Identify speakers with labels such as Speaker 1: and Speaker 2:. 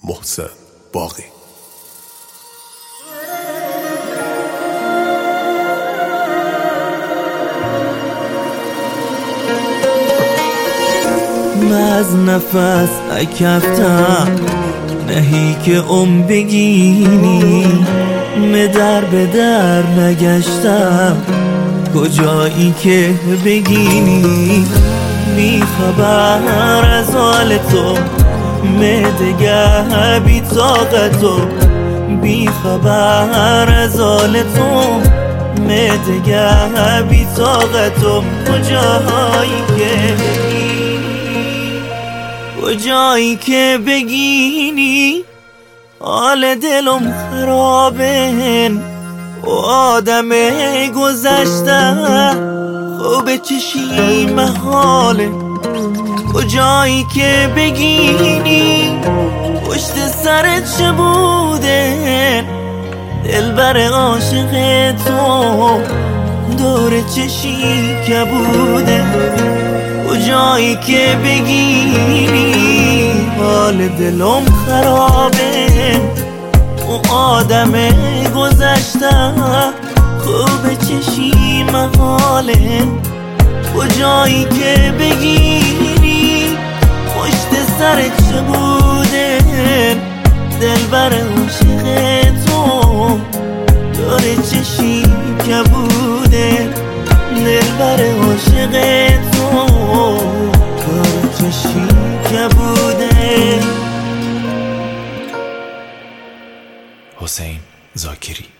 Speaker 1: محسن باقی.
Speaker 2: از نفس اکفتم نهی که بگینی در به در نگشتم کجایی که بگینی بی خبر از حال تو دگر بی طاقتو بی خبر از حال تو دگر بی طاقتو کجایی که بگینی حال دلم خرابه و آدم گذشته خوب چشیم حاله کجایی که بگینی پشت سرت چه بوده دلبر عاشق تو دور چشی که بوده کجایی که بگینی حال دلم خرابه و آدم گذشته خوب چشیم حاله کجایی که بگینی پشت سرت چه بوده دلبر عاشق تو دور چشی که بوده دلبر عاشق تو دور چشی که بوده.
Speaker 3: حسین زاکری.